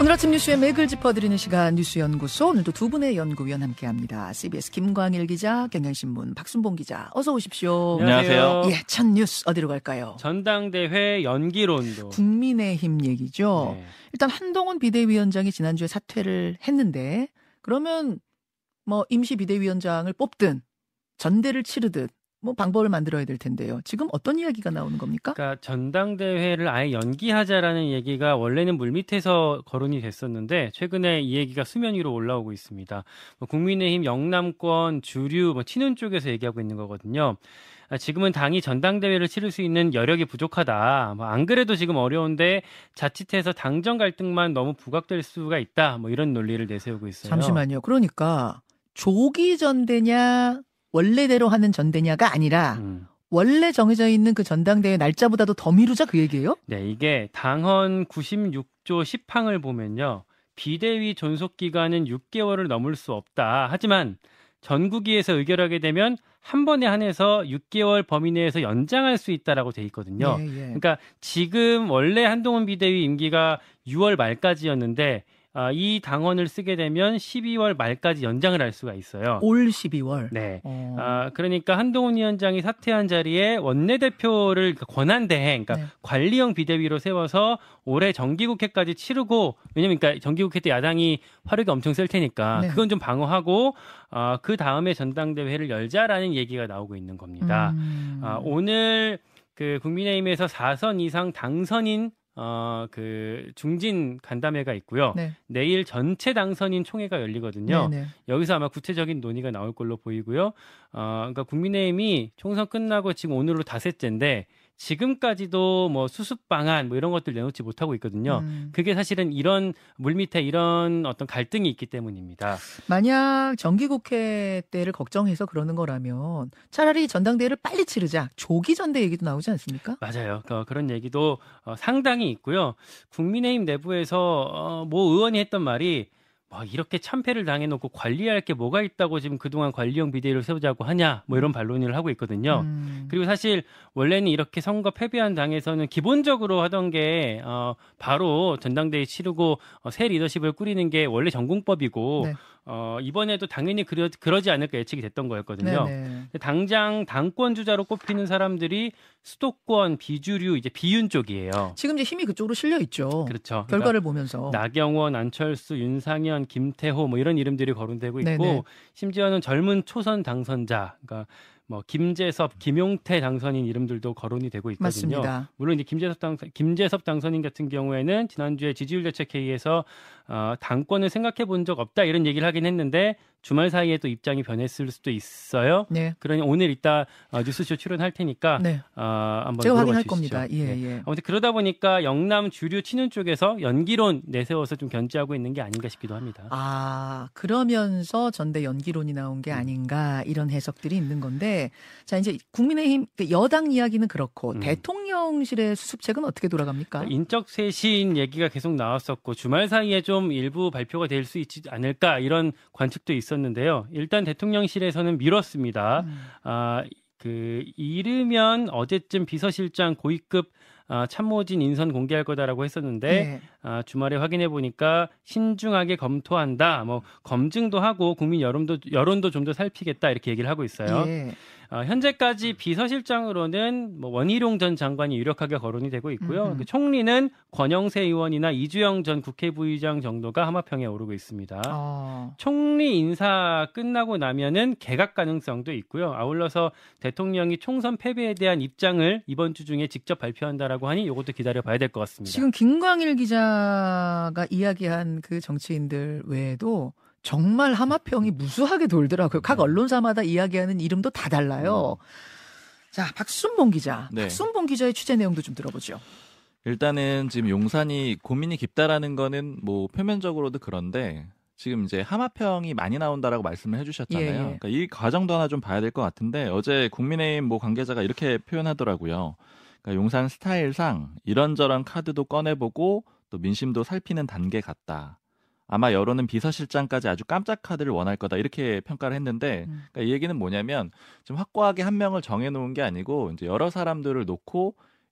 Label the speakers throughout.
Speaker 1: 오늘 아침 뉴스의 맥을 짚어드리는 시간 뉴스연구소, 오늘도 두 분의 연구위원 함께합니다. CBS 김광일 기자, 경향신문 박순봉 기자, 어서 오십시오.
Speaker 2: 안녕하세요.
Speaker 1: 예, 첫 뉴스 어디로 갈까요?
Speaker 2: 전당대회 연기론도.
Speaker 1: 국민의힘 얘기죠.
Speaker 2: 네.
Speaker 1: 일단 한동훈 비대위원장이 지난주에 사퇴를 했는데, 그러면 뭐 임시 비대위원장을 뽑든 전대를 치르듯 뭐 방법을 만들어야 될 텐데요. 지금 어떤 이야기가 나오는 겁니까?
Speaker 2: 그러니까 전당대회를 아예 연기하자라는 얘기가 원래는 물밑에서 거론이 됐었는데 최근에 이 얘기가 수면 위로 올라오고 있습니다. 국민의힘 영남권 주류 친윤 쪽에서 얘기하고 있는 거거든요. 지금은 당이 전당대회를 치를 수 있는 여력이 부족하다. 안 그래도 지금 어려운데 자칫해서 당정 갈등만 너무 부각될 수가 있다. 이런 논리를 내세우고 있어요.
Speaker 1: 잠시만요. 그러니까 조기 전대냐 원래대로 하는 전대냐가 아니라 원래 정해져 있는 그 전당대회 날짜보다도 더 미루자, 그 얘기예요?
Speaker 2: 네, 이게 당헌 96조 10항을 보면요. 비대위 존속 기간은 6개월을 넘을 수 없다. 하지만 전국위에서 의결하게 되면 한 번에 한해서 6개월 범위 내에서 연장할 수 있다라고 돼 있거든요.
Speaker 1: 예, 예.
Speaker 2: 그러니까 지금 원래 한동훈 비대위 임기가 6월 말까지였는데 이 당헌을 쓰게 되면 12월 말까지 연장을 할 수가 있어요.
Speaker 1: 올 12월.
Speaker 2: 네. 그러니까 한동훈 위원장이 사퇴한 자리에 원내대표를 권한대행, 그러니까
Speaker 1: 네.
Speaker 2: 관리형 비대위로 세워서 올해 정기국회까지 치르고, 왜냐면 그러니까 정기국회 때 야당이 화력이 엄청 셀 테니까
Speaker 1: 네.
Speaker 2: 그건 좀 방어하고 그 다음에 전당대회를 열자라는 얘기가 나오고 있는 겁니다. 오늘 그 국민의힘에서 4선 이상 당선인 그 중진 간담회가 있고요.
Speaker 1: 네.
Speaker 2: 내일 전체 당선인 총회가 열리거든요.
Speaker 1: 네네.
Speaker 2: 여기서 아마 구체적인 논의가 나올 걸로 보이고요. 그러니까 국민의힘이 총선 끝나고 지금 오늘로 닷새째인데 지금까지도 뭐 수습 방안 이런 것들 내놓지 못하고 있거든요. 그게 사실은 이런 물밑에 이런 어떤 갈등이 있기 때문입니다.
Speaker 1: 만약 정기국회 때를 걱정해서 그러는 거라면 차라리 전당대회를 빨리 치르자. 조기 전대 얘기도 나오지 않습니까?
Speaker 2: 맞아요. 그런 얘기도 상당히 있고요. 국민의힘 내부에서 모 의원이 했던 말이 이렇게 참패를 당해놓고 관리할 게 뭐가 있다고 지금 그동안 관리형 비대위를 세우자고 하냐 이런 반론을 하고 있거든요. 그리고 사실 원래는 이렇게 선거 패배한 당에서는 기본적으로 하던 게 바로 전당대회 치르고 새 리더십을 꾸리는 게 원래 전공법이고
Speaker 1: 네.
Speaker 2: 이번에도 당연히 그러지 않을까 예측이 됐던 거였거든요.
Speaker 1: 네네.
Speaker 2: 당장 당권 주자로 꼽히는 사람들이 수도권 비주류 이제 비윤 쪽이에요.
Speaker 1: 지금 이제 힘이 그쪽으로 실려 있죠.
Speaker 2: 그렇죠.
Speaker 1: 결과를 보면서.
Speaker 2: 나경원, 안철수, 윤상현, 김태호 이런 이름들이 거론되고 있고
Speaker 1: 네네.
Speaker 2: 심지어는 젊은 초선 당선자, 그러니까 김재섭, 김용태 당선인 이름들도 거론이 되고 있거든요.
Speaker 1: 맞습니다.
Speaker 2: 물론 이제 김재섭 당선인 같은 경우에는 지난주에 지지율 대책회의에서 당권을 생각해 본 적 없다 이런 얘기를 하긴 했는데 주말 사이에 또 입장이 변했을 수도 있어요.
Speaker 1: 네.
Speaker 2: 그러니 오늘 이따 뉴스쇼 출연할 테니까
Speaker 1: 네.
Speaker 2: 한번
Speaker 1: 제가
Speaker 2: 물어봐
Speaker 1: 확인할
Speaker 2: 주시죠.
Speaker 1: 겁니다. 예,
Speaker 2: 네.
Speaker 1: 예.
Speaker 2: 아무튼 그러다 보니까 영남 주류 친윤 쪽에서 연기론 내세워서 좀 견제하고 있는 게 아닌가 싶기도 합니다.
Speaker 1: 그러면서 전대 연기론이 나온 게 아닌가 이런 해석들이 있는 건데, 자 이제 국민의힘 여당 이야기는 그렇고 대통령실의 수습책은 어떻게 돌아갑니까?
Speaker 2: 인적 쇄신 얘기가 계속 나왔었고 주말 사이에 좀 일부 발표가 될 수 있지 않을까 이런 관측도 있었는데요. 일단 대통령실에서는 미뤘습니다. 이르면 어제쯤 비서실장 고위급 참모진 인선 공개할 거다라고 했었는데
Speaker 1: 네.
Speaker 2: 주말에 확인해 보니까 신중하게 검토한다. 검증도 하고 국민 여론도 좀 더 살피겠다 이렇게 얘기를 하고 있어요.
Speaker 1: 예.
Speaker 2: 현재까지 비서실장으로는 원희룡 전 장관이 유력하게 거론이 되고 있고요. 그 총리는 권영세 의원이나 이주영 전 국회부의장 정도가 하마평에 오르고 있습니다. 총리 인사 끝나고 나면은 개각 가능성도 있고요. 아울러서 대통령이 총선 패배에 대한 입장을 이번 주 중에 직접 발표한다라고 하니 이것도 기다려봐야 될 것 같습니다.
Speaker 1: 지금 김광일 기자가 이야기한 그 정치인들 외에도 정말 하마평이 무수하게 돌더라고요. 각 언론사마다 이야기하는 이름도 다 달라요. 자, 박순봉 기자.
Speaker 3: 네.
Speaker 1: 박순봉 기자의 취재 내용도 좀 들어보죠.
Speaker 3: 일단은 지금 용산이 고민이 깊다라는 거는 표면적으로도 그런데 지금 이제 하마평이 많이 나온다라고 말씀을 해주셨잖아요.
Speaker 1: 예.
Speaker 3: 그러니까 이 과정도 하나 좀 봐야 될 것 같은데 어제 국민의힘 관계자가 이렇게 표현하더라고요. 그러니까 용산 스타일상 이런저런 카드도 꺼내보고 또 민심도 살피는 단계 같다. 아마 여론은 비서실장까지 아주 깜짝 카드를 원할 거다 이렇게 평가를 했는데 그러니까 이 얘기는 뭐냐면 좀 확고하게 한 명을 정해놓은 게 아니고 이제 여러 사람들을 놓고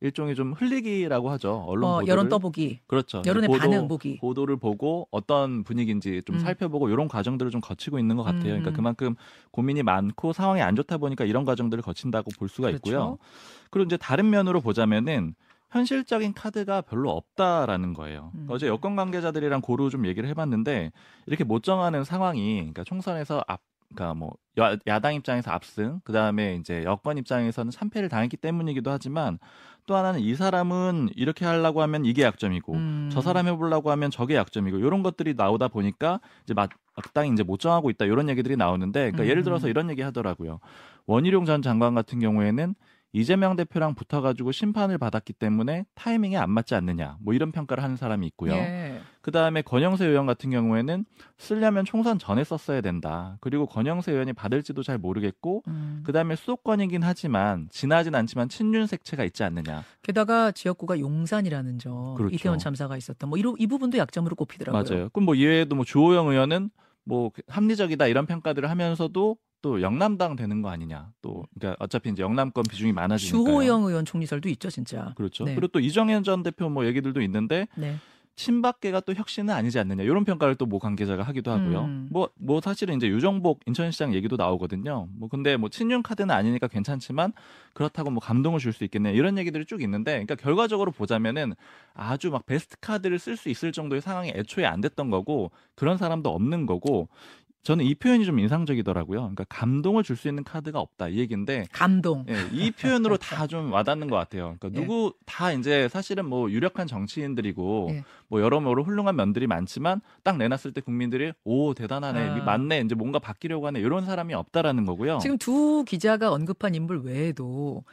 Speaker 3: 일종의 좀 흘리기라고 하죠. 언론 보도를.
Speaker 1: 여론 떠보기.
Speaker 3: 그렇죠.
Speaker 1: 여론의 반응 보기.
Speaker 3: 보도를 보고 어떤 분위기인지 좀 살펴보고 이런 과정들을 좀 거치고 있는 것 같아요. 그러니까 그만큼 고민이 많고 상황이 안 좋다 보니까 이런 과정들을 거친다고 볼 수가 있고요.
Speaker 1: 그렇죠.
Speaker 3: 그리고 이제 다른 면으로 보자면은 현실적인 카드가 별로 없다라는 거예요. 어제 여권 관계자들이랑 고루 좀 얘기를 해봤는데 이렇게 못 정하는 상황이, 그러니까 총선에서 그러니까 뭐 야당 입장에서 압승, 그 다음에 이제 여권 입장에서는 참패를 당했기 때문이기도 하지만 또 하나는 이 사람은 이렇게 하려고 하면 이게 약점이고 저 사람 해보려고 하면 저게 약점이고 이런 것들이 나오다 보니까 이제 마땅히 이제 못 정하고 있다 이런 얘기들이 나오는데, 그러니까 예를 들어서 이런 얘기 하더라고요. 원희룡 전 장관 같은 경우에는 이재명 대표랑 붙어가지고 심판을 받았기 때문에 타이밍에 안 맞지 않느냐, 뭐 이런 평가를 하는 사람이 있고요.
Speaker 1: 예.
Speaker 3: 그 다음에 권영세 의원 같은 경우에는 쓰려면 총선 전에 썼어야 된다. 그리고 권영세 의원이 받을지도 잘 모르겠고, 그 다음에 수도권이긴 하지만 지나진 않지만 친윤 색채가 있지 않느냐.
Speaker 1: 게다가 지역구가 용산이라는 점,
Speaker 3: 그렇죠.
Speaker 1: 이태원 참사가 있었던 뭐 이 부분도 약점으로 꼽히더라고요.
Speaker 3: 맞아요. 그럼 뭐 이외에도 뭐 주호영 의원은 뭐 합리적이다 이런 평가들을 하면서도 또 영남당 되는 거 아니냐. 또 그러니까 어차피 이제 영남권 비중이 많아지니까요.
Speaker 1: 주호영 의원 총리설도 있죠, 진짜.
Speaker 3: 그렇죠.
Speaker 1: 네.
Speaker 3: 그리고 또 이정현 전 대표 뭐 얘기들도 있는데
Speaker 1: 네.
Speaker 3: 친박계가 또 혁신은 아니지 않느냐 이런 평가를 또 모 관계자가 하기도 하고요. 뭐 사실은 이제 유정복 인천시장 얘기도 나오거든요. 뭐 근데 뭐 친윤 카드는 아니니까 괜찮지만 그렇다고 뭐 감동을 줄 수 있겠네 이런 얘기들이 쭉 있는데, 그러니까 결과적으로 보자면은 아주 막 베스트 카드를 쓸 수 있을 정도의 상황이 애초에 안 됐던 거고 그런 사람도 없는 거고. 저는 이 표현이 좀 인상적이더라고요. 그러니까 감동을 줄 수 있는 카드가 없다 이 얘기인데,
Speaker 1: 감동.
Speaker 3: 예, 이 표현으로 다 좀 와닿는 것 같아요. 그러니까 누구 다 이제 사실은 뭐 유력한 정치인들이고
Speaker 1: 예.
Speaker 3: 뭐 여러모로 훌륭한 면들이 많지만 딱 내놨을 때 국민들이 오 대단하네, 맞네, 이제 뭔가 바뀌려고 하네 이런 사람이 없다라는 거고요.
Speaker 1: 지금 두 기자가 언급한 인물 외에도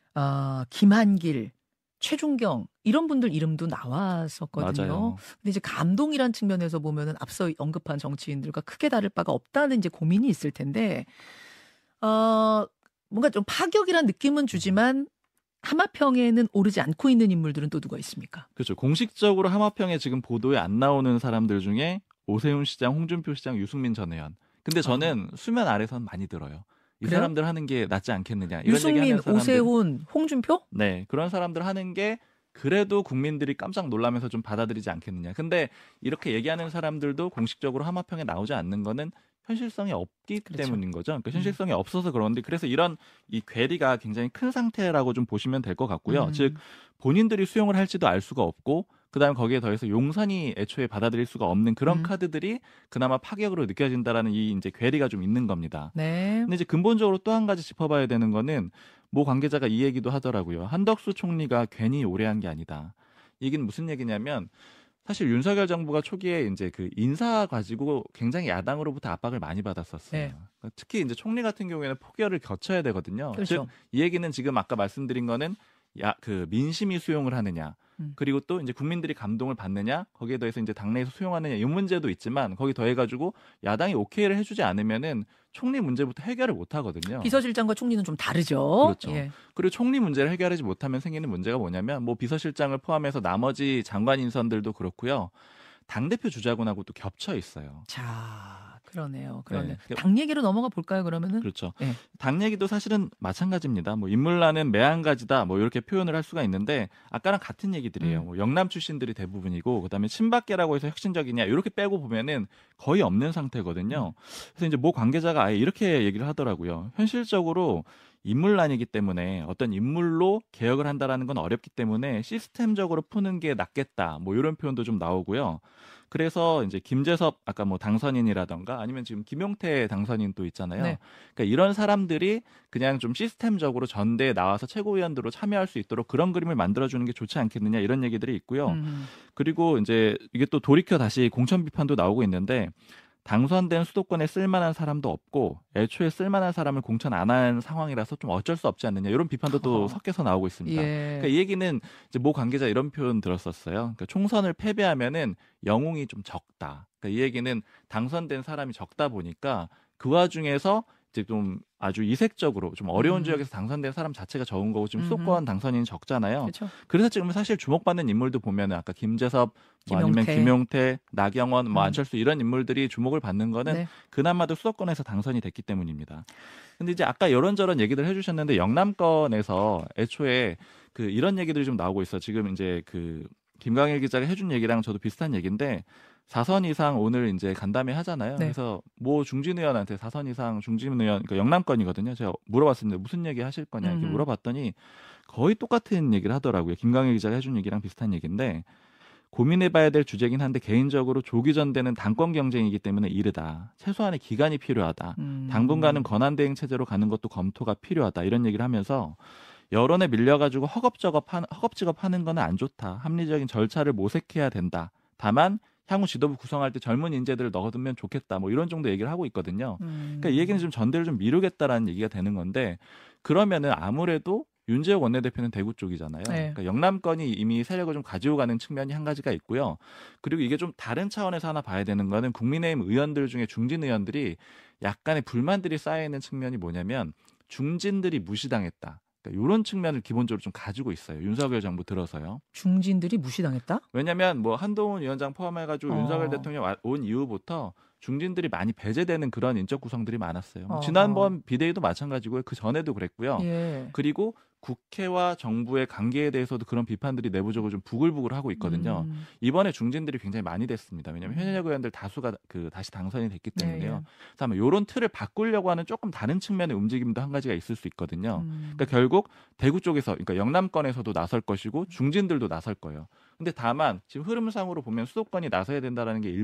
Speaker 1: 김한길, 최준경 이런 분들 이름도 나왔었거든요.
Speaker 3: 맞아요.
Speaker 1: 근데 이제 감동이란 측면에서 보면은 앞서 언급한 정치인들과 크게 다를 바가 없다는 이제 고민이 있을 텐데, 뭔가 좀 파격이란 느낌은 주지만 하마평에는 오르지 않고 있는 인물들은 또 누가 있습니까?
Speaker 3: 그렇죠. 공식적으로 하마평에 지금 보도에 안 나오는 사람들 중에 오세훈 시장, 홍준표 시장, 유승민 전 의원. 근데 저는 수면 아래선 많이 들어요. 이
Speaker 1: 그래요?
Speaker 3: 사람들 하는 게 낫지 않겠느냐. 이런
Speaker 1: 유승민,
Speaker 3: 얘기하는 사람들,
Speaker 1: 오세훈, 홍준표?
Speaker 3: 네, 그런 사람들 하는 게 그래도 국민들이 깜짝 놀라면서 좀 받아들이지 않겠느냐. 근데 이렇게 얘기하는 사람들도 공식적으로 하마평에 나오지 않는 거는 현실성이 없기
Speaker 1: 그렇죠.
Speaker 3: 때문인 거죠. 그러니까 현실성이 없어서 그런데, 그래서 이런 이 괴리가 굉장히 큰 상태라고 좀 보시면 될 것 같고요. 즉 본인들이 수용을 할지도 알 수가 없고, 그다음에 거기에 더해서 용산이 애초에 받아들일 수가 없는 그런 카드들이 그나마 파격으로 느껴진다라는 이 이제 괴리가 좀 있는 겁니다.
Speaker 1: 네.
Speaker 3: 근데 이제 근본적으로 또 한 가지 짚어봐야 되는 거는 모 관계자가 이 얘기도 하더라고요. 한덕수 총리가 괜히 오래 한 게 아니다. 이게 무슨 얘기냐면, 사실 윤석열 정부가 초기에 이제 그 인사 가지고 굉장히 야당으로부터 압박을 많이 받았었어요.
Speaker 1: 네.
Speaker 3: 그러니까 특히 이제 총리 같은 경우에는 포결을 거쳐야 되거든요.
Speaker 1: 그렇죠.
Speaker 3: 즉, 이 얘기는 지금 아까 말씀드린 거는 그 민심이 수용을 하느냐, 그리고 또 이제 국민들이 감동을 받느냐, 거기에 더해서 이제 당내에서 수용하느냐 이 문제도 있지만, 거기 더해가지고 야당이 오케이를 해주지 않으면은 총리 문제부터 해결을 못 하거든요.
Speaker 1: 비서실장과 총리는 좀 다르죠.
Speaker 3: 그렇죠.
Speaker 1: 예.
Speaker 3: 그리고 총리 문제를 해결하지 못하면 생기는 문제가 뭐냐면, 뭐 비서실장을 포함해서 나머지 장관 인선들도 그렇고요. 당대표 주자군하고 또 겹쳐 있어요.
Speaker 1: 자, 그러네요. 그러네.
Speaker 3: 네.
Speaker 1: 당 얘기로 넘어가 볼까요, 그러면은?
Speaker 3: 그렇죠.
Speaker 1: 예.
Speaker 3: 당 얘기도 사실은 마찬가지입니다. 뭐 인물란은 매한가지다, 뭐 이렇게 표현을 할 수가 있는데, 아까랑 같은 얘기들이에요. 뭐 영남 출신들이 대부분이고, 그다음에 친박계라고 해서 혁신적이냐 이렇게 빼고 보면은 거의 없는 상태거든요. 그래서 이제 모 관계자가 아예 이렇게 얘기를 하더라고요. 현실적으로 인물란이기 때문에 어떤 인물로 개혁을 한다라는 건 어렵기 때문에 시스템적으로 푸는 게 낫겠다, 뭐 이런 표현도 좀 나오고요. 그래서 이제 김재섭 아까 뭐 당선인이라던가 아니면 지금 김용태 당선인 또 있잖아요.
Speaker 1: 네.
Speaker 3: 그러니까 이런 사람들이 그냥 좀 시스템적으로 전대에 나와서 최고위원들로 참여할 수 있도록 그런 그림을 만들어주는 게 좋지 않겠느냐 이런 얘기들이 있고요. 그리고 이제 이게 또 돌이켜 다시 공천 비판도 나오고 있는데, 당선된 수도권에 쓸만한 사람도 없고 애초에 쓸만한 사람을 공천 안 한 상황이라서 좀 어쩔 수 없지 않느냐 이런 비판도 또 섞여서 나오고 있습니다.
Speaker 1: 예.
Speaker 3: 그러니까 이 얘기는 이제 모 관계자 이런 표현 들었었어요. 그러니까 총선을 패배하면은 영웅이 좀 적다. 그러니까 이 얘기는 당선된 사람이 적다 보니까 그 와중에서 이제 좀 아주 이색적으로 좀 어려운
Speaker 1: 음.
Speaker 3: 지역에서 당선된 사람 자체가 적은 거고 지금
Speaker 1: 음흠.
Speaker 3: 수도권 당선인이 적잖아요.
Speaker 1: 그렇죠.
Speaker 3: 그래서 지금 사실 주목받는 인물도 보면은 아까 김재섭 뭐 아니면
Speaker 1: 김용태.
Speaker 3: 김용태, 나경원, 뭐
Speaker 1: 음.
Speaker 3: 안철수 이런 인물들이 주목을 받는 거는
Speaker 1: 네.
Speaker 3: 그나마도 수도권에서 당선이 됐기 때문입니다. 근데 이제 아까 이런저런 얘기들 해주셨는데 영남권에서 애초에 그 이런 얘기들이 좀 나오고 있어. 지금 이제 그 김광일 기자가 해준 얘기랑 저도 비슷한 얘기인데 4선 이상 오늘 이제 간담회 하잖아요.
Speaker 1: 네.
Speaker 3: 그래서 모 중진 의원한테 4선 이상 중진 의원, 그러니까 영남권이거든요. 제가 물어봤습니다. 무슨 얘기 하실 거냐 이렇게 물어봤더니 거의 똑같은 얘기를 하더라고요. 김광일 기자가 해준 얘기랑 비슷한 얘기인데 고민해봐야 될 주제긴 한데 개인적으로 조기 전대는 당권 경쟁이기 때문에 이르다. 최소한의 기간이 필요하다. 당분간은 권한대행 체제로 가는 것도 검토가 필요하다. 이런 얘기를 하면서 여론에 밀려가지고 허겁지겁 하는 건 안 좋다. 합리적인 절차를 모색해야 된다. 다만 향후 지도부 구성할 때 젊은 인재들을 넣어두면 좋겠다. 뭐 이런 정도 얘기를 하고 있거든요. 그러니까 이 얘기는 좀 전대를 좀 미루겠다라는 얘기가 되는 건데 그러면은 아무래도 윤재욱 원내대표는 대구 쪽이잖아요.
Speaker 1: 네.
Speaker 3: 그러니까 영남권이 이미 세력을 좀 가지고 가는 측면이 한 가지가 있고요. 그리고 이게 좀 다른 차원에서 하나 봐야 되는 거는 국민의힘 의원들 중에 중진 의원들이 약간의 불만들이 쌓여 있는 측면이 뭐냐면 중진들이 무시당했다. 그러니까 이런 측면을 기본적으로 좀 가지고 있어요. 윤석열 정부 들어서요.
Speaker 1: 중진들이 무시당했다?
Speaker 3: 왜냐하면 뭐 한동훈 위원장 포함해가지고 윤석열 대통령 온 이후부터 중진들이 많이 배제되는 그런 인적 구성들이 많았어요. 지난번 비대위도 마찬가지고요. 그 전에도 그랬고요.
Speaker 1: 예.
Speaker 3: 그리고 국회와 정부의 관계에 대해서도 그런 비판들이 내부적으로 좀 부글부글하고 있거든요. 이번에 중진들이 굉장히 많이 됐습니다. 왜냐하면 현역 의원들 다수가 다시 당선이 됐기 때문에요.
Speaker 1: 네.
Speaker 3: 그래서 아마 이런 틀을 바꾸려고 하는 조금 다른 측면의 움직임도 한 가지가 있을 수 있거든요. 그러니까 결국 대구 쪽에서, 그러니까 영남권에서도 나설 것이고 중진들도 나설 거예요. 근데 다만 지금 흐름상으로 보면 수도권이 나서야 된다라는 게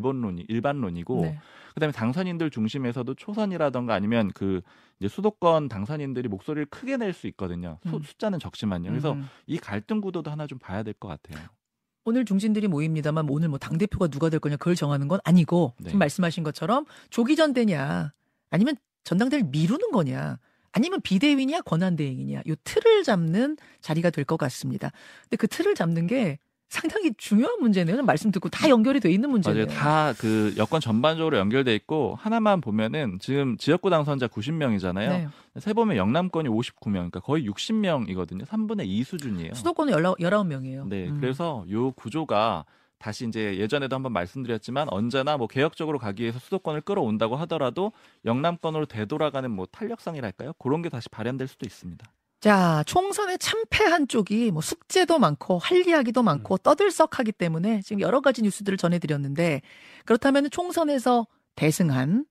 Speaker 3: 일반론이고,
Speaker 1: 네.
Speaker 3: 그다음에 당선인들 중심에서도 초선이라던가 아니면 그 이제 수도권 당선인들이 목소리를 크게 낼 수 있거든요. 숫자는 적지만요. 그래서 이 갈등 구도도 하나 좀 봐야 될 것 같아요.
Speaker 1: 오늘 중진들이 모입니다만 오늘 뭐 당대표가 누가 될 거냐 그걸 정하는 건 아니고
Speaker 3: 네.
Speaker 1: 지금 말씀하신 것처럼 조기 전대냐 아니면 전당대회를 미루는 거냐 아니면 비대위냐 권한대행이냐 이 틀을 잡는 자리가 될 것 같습니다. 근데 그 틀을 잡는 게 상당히 중요한 문제네요. 말씀 듣고 다 연결이 돼 있는 문제네요.
Speaker 3: 맞아요. 다 그 여권 전반적으로 연결돼 있고 하나만 보면은 지금 지역구 당선자 90명이잖아요.
Speaker 1: 네.
Speaker 3: 세 보면 영남권이 59명, 그러니까 거의 60명이거든요. 3분의 2 수준이에요.
Speaker 1: 수도권은 19명이에요.
Speaker 3: 네, 그래서 요 구조가 다시 이제 예전에도 한번 말씀드렸지만 언제나 뭐 개혁적으로 가기 위해서 수도권을 끌어온다고 하더라도 영남권으로 되돌아가는 뭐 탄력성이랄까요? 그런 게 다시 발현될 수도 있습니다.
Speaker 1: 자, 총선에 참패한 쪽이 뭐 숙제도 많고 할 이야기도 많고 떠들썩하기 때문에 지금 여러 가지 뉴스들을 전해드렸는데 그렇다면 총선에서 대승한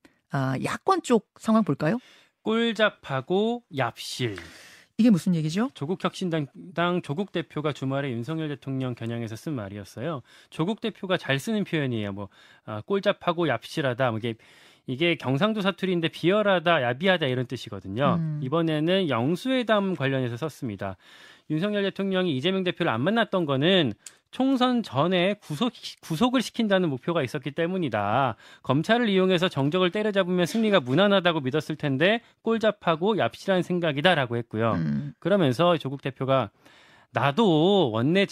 Speaker 1: 야권 쪽 상황 볼까요?
Speaker 2: 꼴잡하고 얍실.
Speaker 1: 이게 무슨 얘기죠?
Speaker 2: 조국혁신당 조국 대표가 주말에 윤석열 대통령 겨냥해서 쓴 말이었어요. 조국 대표가 잘 쓰는 표현이에요. 뭐 꼴잡하고 얍실하다. 뭐 이게 경상도 사투리인데 비열하다, 야비하다 이런 뜻이거든요. 이번에는 영수회담 관련해서 썼습니다. 윤석열 대통령이 이재명 대표를 안 만났던 거는 총선 전에 구속을 시킨다는 목표가 있었기 때문이다. 검찰을 이용해서 정적을 때려잡으면 승리가 무난하다고 믿었을 텐데 꼴잡하고 얍실한 생각이다라고 했고요. 그러면서 조국 대표가 나도 원내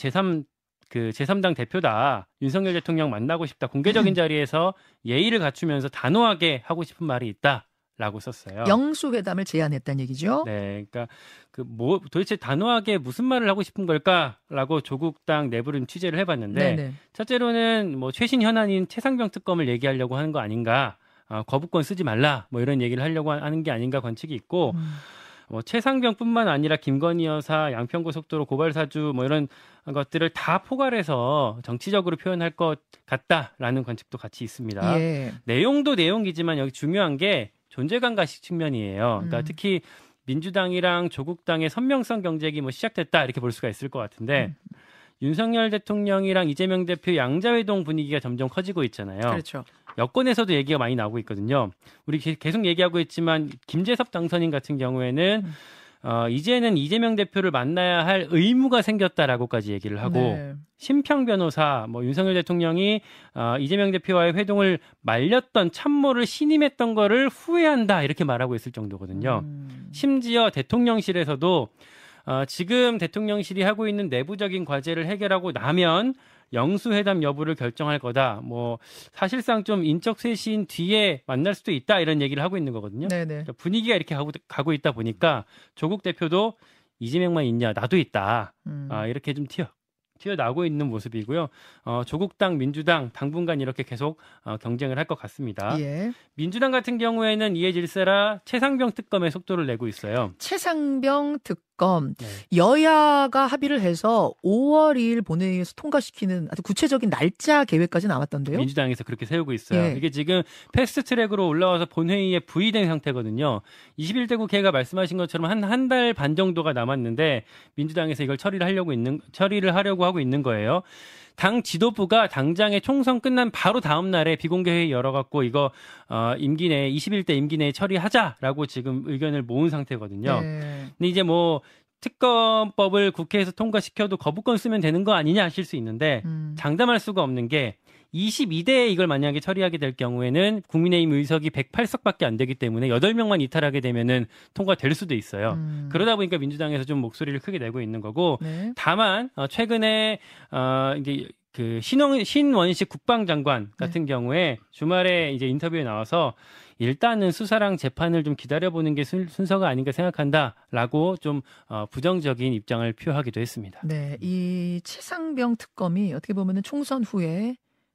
Speaker 2: 제3당 대표다. 윤석열 대통령 만나고 싶다. 공개적인 자리에서 예의를 갖추면서 단호하게 하고 싶은 말이 있다라고 썼어요.
Speaker 1: 영수회담을 제안했다는 얘기죠.
Speaker 2: 네, 그러니까 도대체 단호하게 무슨 말을 하고 싶은 걸까라고 조국당 내부를 취재를 해봤는데
Speaker 1: 네네.
Speaker 2: 첫째로는 뭐 최신 현안인 최상병 특검을 얘기하려고 하는 거 아닌가. 거부권 쓰지 말라. 뭐 이런 얘기를 하려고 하는 게 아닌가 관측이 있고. 뭐 최상병뿐만 아니라 김건희 여사, 양평고속도로 고발 사주 뭐 이런 것들을 다 포괄해서 정치적으로 표현할 것 같다라는 관측도 같이 있습니다.
Speaker 1: 예.
Speaker 2: 내용도 내용이지만 여기 중요한 게 존재감 가식 측면이에요. 그러니까 특히 민주당이랑 조국당의 선명성 경쟁이 뭐 시작됐다 이렇게 볼 수가 있을 것 같은데 윤석열 대통령이랑 이재명 대표 양자회동 분위기가 점점 커지고 있잖아요.
Speaker 1: 그렇죠.
Speaker 2: 여권에서도 얘기가 많이 나오고 있거든요. 우리 계속 얘기하고 있지만 김재섭 당선인 같은 경우에는 이제는 이재명 대표를 만나야 할 의무가 생겼다라고까지 얘기를 하고
Speaker 1: 네.
Speaker 2: 심평 변호사, 뭐 윤석열 대통령이 이재명 대표와의 회동을 말렸던 참모를 신임했던 거를 후회한다 이렇게 말하고 있을 정도거든요. 심지어 대통령실에서도 지금 대통령실이 하고 있는 내부적인 과제를 해결하고 나면 영수회담 여부를 결정할 거다. 뭐 사실상 좀 인적 쇄신 뒤에 만날 수도 있다 이런 얘기를 하고 있는 거거든요.
Speaker 1: 네네.
Speaker 2: 그러니까 분위기가 이렇게 가고 있다 보니까 조국 대표도 이재명만 있냐 나도 있다. 이렇게 좀 튀어나오고 있는 모습이고요. 조국당, 민주당 당분간 이렇게 계속 경쟁을 할 것 같습니다.
Speaker 1: 예.
Speaker 2: 민주당 같은 경우에는 이해 질서라 최상병 특검에 속도를 내고 있어요.
Speaker 1: 최상병 특검.
Speaker 2: 네.
Speaker 1: 여야가 합의를 해서 5월 2일 본회의에서 통과시키는 아주 구체적인 날짜 계획까지 나왔던데요.
Speaker 2: 민주당에서 그렇게 세우고 있어요.
Speaker 1: 예.
Speaker 2: 이게 지금 패스트트랙으로 올라와서 본회의에 부의된 상태거든요. 21대 국회가 말씀하신 것처럼 한 달 반 정도가 남았는데 민주당에서 이걸 처리를 하려고 하고 있는 거예요. 당 지도부가 당장에 총선 끝난 바로 다음 날에 비공개 회의 열어갖고 이거 임기 내에 21대 임기 내에 처리하자라고 지금 의견을 모은 상태거든요.
Speaker 1: 네.
Speaker 2: 근데 이제 뭐 특검법을 국회에서 통과시켜도 거부권 쓰면 되는 거 아니냐 하실 수 있는데 장담할 수가 없는 게 22대에 이걸 만약에 처리하게 될 경우에는 국민의힘 의석이 108석밖에 안 되기 때문에 8명만 이탈하게 되면은 통과될 수도 있어요. 그러다 보니까 민주당에서 좀 목소리를 크게 내고 있는 거고
Speaker 1: 네.
Speaker 2: 다만 최근에 이제 그 신원식 국방장관 같은 경우에 주말에 이제 인터뷰에 나와서 일단은 수사랑 재판을 좀 기다려보는 게 순서가 아닌가 생각한다라고 좀 부정적인 입장을 표하기도 했습니다.
Speaker 1: 네, 이 최상병 특검이 어떻게 보면은 총선 후에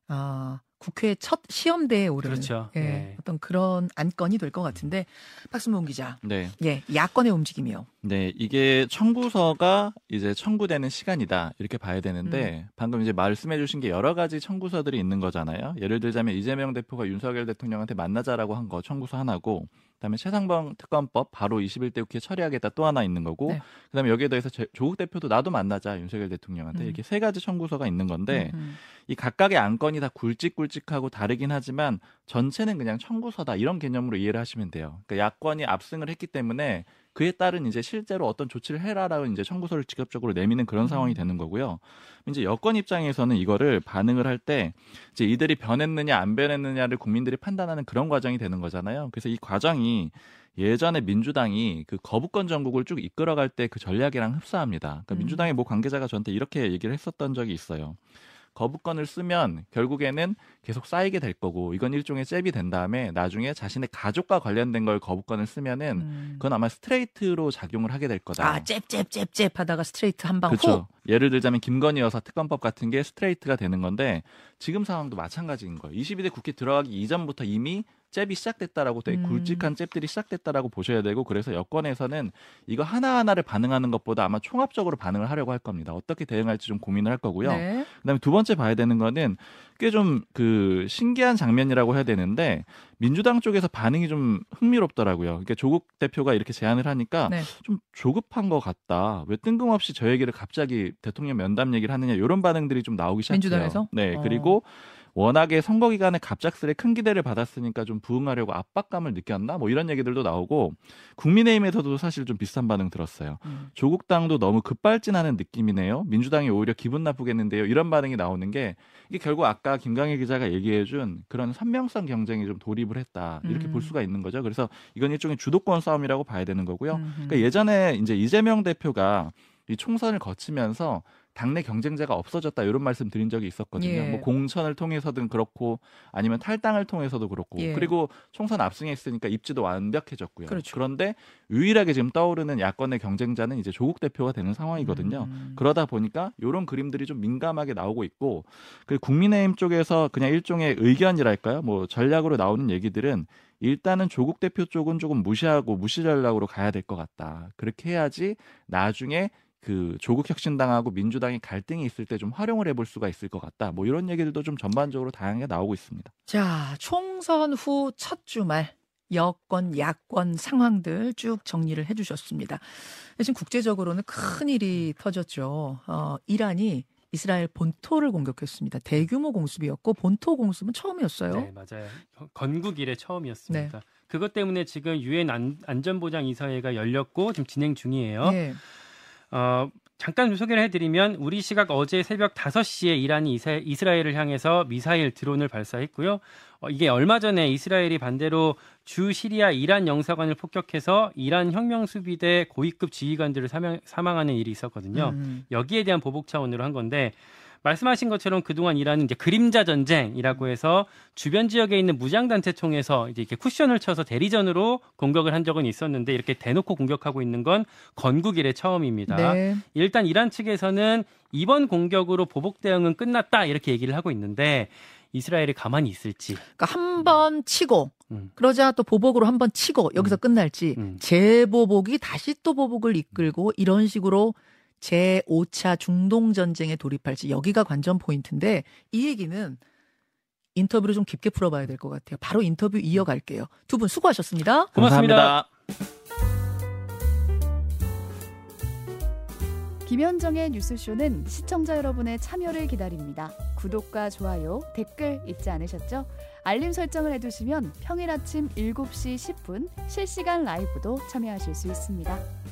Speaker 1: 국회 첫 시험대에 오르는
Speaker 2: 그렇죠.
Speaker 1: 예,
Speaker 2: 네.
Speaker 1: 어떤 그런 안건이 될 것 같은데 박순봉 기자,
Speaker 3: 네.
Speaker 1: 예, 야권의 움직임이요.
Speaker 3: 네, 이게 청구서가 이제 청구되는 시간이다 이렇게 봐야 되는데 방금 이제 말씀해주신 게 여러 가지 청구서들이 있는 거잖아요. 예를 들자면 이재명 대표가 윤석열 대통령한테 만나자라고 한 거 청구서 하나고, 그다음에 최상병 특검법 바로 21대 국회 처리하겠다 또 하나 있는 거고,
Speaker 1: 네.
Speaker 3: 그다음에 여기에 더해서 조국 대표도 나도 만나자 윤석열 대통령한테 이렇게 세 가지 청구서가 있는 건데 이 각각의 안건이 다 굵직굵직하고 다르긴 하지만 전체는 그냥 청구서다 이런 개념으로 이해를 하시면 돼요. 그러니까 야권이 압승을 했기 때문에 그에 따른 이제 실제로 어떤 조치를 해라라고 이제 청구서를 직접적으로 내미는 그런 상황이 되는 거고요. 이제 여권 입장에서는 이거를 반응을 할 때 이제 이들이 변했느냐 안 변했느냐를 국민들이 판단하는 그런 과정이 되는 거잖아요. 그래서 이 과정이 예전에 민주당이 그 거부권 정국을 쭉 이끌어갈 때 그 전략이랑 흡사합니다. 그러니까 민주당의 모 관계자가 저한테 이렇게 얘기를 했었던 적이 있어요. 거부권을 쓰면 결국에는 계속 쌓이게 될 거고, 이건 일종의 잽이 된 다음에 나중에 자신의 가족과 관련된 걸 거부권을 쓰면은 그건 아마 스트레이트로 작용을 하게 될 거다.
Speaker 1: 잽 하다가 스트레이트 한 방 호.
Speaker 3: 그렇죠. 예를 들자면 김건희 여사 특검법 같은 게 스트레이트가 되는 건데 지금 상황도 마찬가지인 거예요. 22대 국회 들어가기 이전부터 이미 잽이 시작됐다라고, 되게 굵직한 잽들이 시작됐다라고 보셔야 되고, 그래서 여권에서는 이거 하나하나를 반응하는 것보다 아마 총합적으로 반응을 하려고 할 겁니다. 어떻게 대응할지 좀 고민을 할 거고요.
Speaker 1: 네.
Speaker 3: 그다음에 두 번째 봐야 되는 거는 꽤 좀 그 신기한 장면이라고 해야 되는데 민주당 쪽에서 반응이 좀 흥미롭더라고요. 그러니까 조국 대표가 이렇게 제안을 하니까
Speaker 1: 네.
Speaker 3: 좀 조급한 것 같다. 왜 뜬금없이 저 얘기를 갑자기 대통령 면담 얘기를 하느냐, 이런 반응들이 좀 나오기 시작해요.
Speaker 1: 민주당에서?
Speaker 3: 네. 그리고 워낙에 선거 기간에 갑작스레 큰 기대를 받았으니까 좀 부응하려고 압박감을 느꼈나? 뭐 이런 얘기들도 나오고, 국민의힘에서도 사실 좀 비슷한 반응 들었어요. 조국당도 너무 급발진하는 느낌이네요. 민주당이 오히려 기분 나쁘겠는데요. 이런 반응이 나오는 게, 이게 결국 아까 김광일 기자가 얘기해준 그런 선명성 경쟁에 좀 돌입을 했다. 이렇게 볼 수가 있는 거죠. 그래서 이건 일종의 주도권 싸움이라고 봐야 되는 거고요. 그러니까 예전에 이제 이재명 대표가 이 총선을 거치면서 당내 경쟁자가 없어졌다 이런 말씀 드린 적이 있었거든요.
Speaker 1: 예.
Speaker 3: 뭐 공천을 통해서든 그렇고 아니면 탈당을 통해서도 그렇고,
Speaker 1: 예.
Speaker 3: 그리고 총선 압승했으니까 입지도 완벽해졌고요.
Speaker 1: 그렇죠.
Speaker 3: 그런데 유일하게 지금 떠오르는 야권의 경쟁자는 이제 조국 대표가 되는 상황이거든요. 그러다 보니까 이런 그림들이 좀 민감하게 나오고 있고, 그 국민의힘 쪽에서 그냥 일종의 의견이랄까요? 뭐 전략으로 나오는 얘기들은 일단은 조국 대표 쪽은 조금 무시하고 무시 전략으로 가야 될 것 같다. 그렇게 해야지 나중에 그 조국 혁신당하고 민주당이 갈등이 있을 때 좀 활용을 해볼 수가 있을 것 같다. 뭐 이런 얘기들도 좀 전반적으로 다양하게 나오고 있습니다.
Speaker 1: 자, 총선 후 첫 주말 여권, 야권 상황들 쭉 정리를 해주셨습니다. 지금 국제적으로는 큰 일이 터졌죠. 이란이 이스라엘 본토를 공격했습니다. 대규모 공습이었고 본토 공습은 처음이었어요.
Speaker 2: 네, 맞아요. 건국 이래 처음이었습니다.
Speaker 1: 네.
Speaker 2: 그것 때문에 지금 유엔 안전보장이사회가 열렸고 지금 진행 중이에요.
Speaker 1: 네.
Speaker 2: 잠깐 소개를 해드리면 우리 시각 어제 새벽 5시에 이란이 이스라엘을 향해서 미사일 드론을 발사했고요. 이게 얼마 전에 이스라엘이 반대로 주 시리아 이란 영사관을 폭격해서 이란 혁명수비대 고위급 지휘관들을 사망하는 일이 있었거든요. 여기에 대한 보복 차원으로 한 건데, 말씀하신 것처럼 그동안 이란은 이제 그림자 전쟁이라고 해서 주변 지역에 있는 무장단체 총에서 이제 이렇게 쿠션을 쳐서 대리전으로 공격을 한 적은 있었는데 이렇게 대놓고 공격하고 있는 건 건국 이래 처음입니다.
Speaker 1: 네.
Speaker 2: 일단 이란 측에서는 이번 공격으로 보복 대응은 끝났다 이렇게 얘기를 하고 있는데 이스라엘이 가만히 있을지.
Speaker 1: 그러니까 한 번 치고 그러자 또 보복으로 한 번 치고 여기서 끝날지 재보복이 다시 또 보복을 이끌고 이런 식으로 제5차 중동전쟁에 돌입할지 여기가 관전 포인트인데 이 얘기는 인터뷰를 좀 깊게 풀어봐야 될 것 같아요. 바로 인터뷰 이어갈게요. 두 분 수고하셨습니다.
Speaker 2: 고맙습니다.
Speaker 4: 김현정의 뉴스쇼는 시청자 여러분의 참여를 기다립니다. 구독과 좋아요, 댓글 잊지 않으셨죠? 알림 설정을 해두시면 평일 아침 7시 10분 실시간 라이브도 참여하실 수 있습니다.